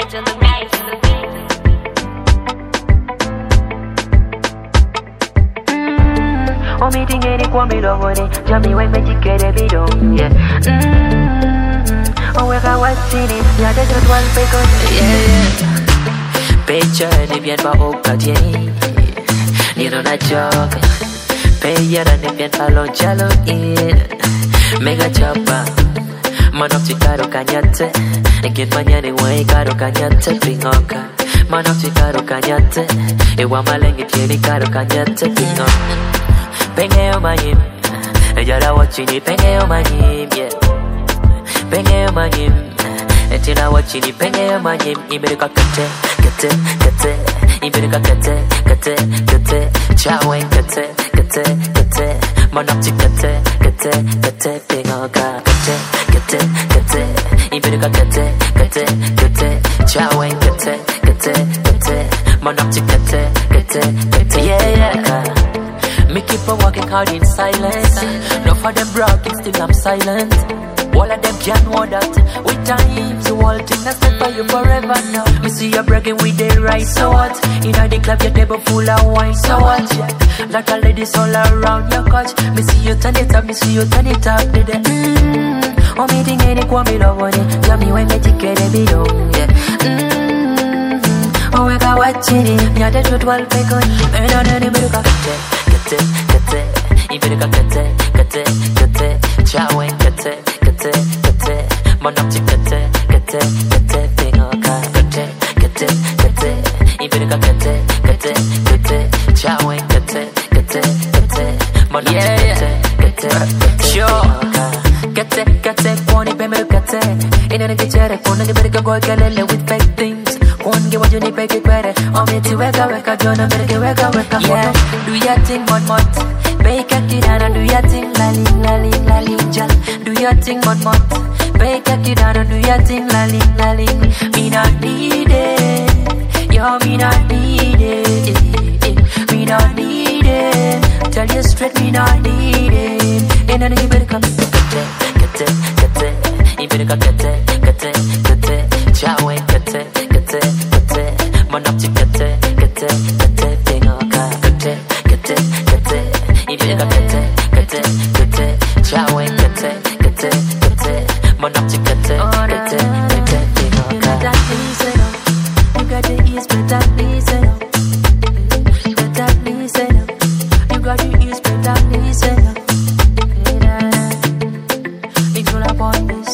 on the beat. Oh, me think any kwa me love money. Jammy when me get a bit on, yeah. Oh, we got what's in it. Yeah, that's just one fake on. Yeah. Pecha ni bien pa okadieni. Ni no na joke. Peya na ni bien pa lonchalo in. Mega chapa. Manok chikaro kanyate. Get manyani way karo kanyate pingoka. Manok chikaro kanyate. Ewa malengi tieni karo kanyate pingoka. Pengeo manyim. Ejara wachini pengeo manyim, yeah. Pengeo manyim. Etina wachini pengeo manyim. Imerika kate, kate, kate. Imerika kate, kate, kate. Chawen kate, kate, kate. Manokchi kate, kate, kate. Pingoka kate, kate, kate. Imerika kate, kate, kate. Chawen kate, kate, kate. Manokchi kate, kate, kate. Yeah. Me keep on walking hard in silence. No for them bragging, still I'm silent. All of them can't know that. With time, the whole thing that's meant for you forever now. Me see you bragging with the right, so what? In the club, your table full of wine, so what? Yeah. Like a ladies all around your couch. Me see you turn it up, me see you turn it up. Oh, me think any kwa me love money. Tell me when me get a bit on, yeah. Oh, we got watching it. Me a the truth while fake on. Me don't know the milk. Kate, kate, Iberika kate, kate, kate, Chawen kate, kate, kate, Monopti kate, kate, kate, Pingoka kate, kate, kate, Iberika kate, kate, kate, Chawen kate, kate, kate, Monopti kate, kate, sure. Kate, kate, Kwani Pemel kate, in any kitchen, Kwani Berika go galele with fake things. One give what you need, make it better. Oh, me to weka, John, America, weka, yeah. Do your thing, mon. Bake a kid and do your thing, lali, jal. Do your thing, mon. Bake a kid and do your thing, lali. Me not need it, yo, me not need it. Me not need it. Tell you straight, me not need it. And then you better come, kate, you better come, kate, Chawen, kate. Manopti kate, pingoka kate, Iberika kate, Chawen kate, Manopti kate, pingoka. You got the ears, better listen up. Better listen up. You got the ears, better listen up. It's all upon this.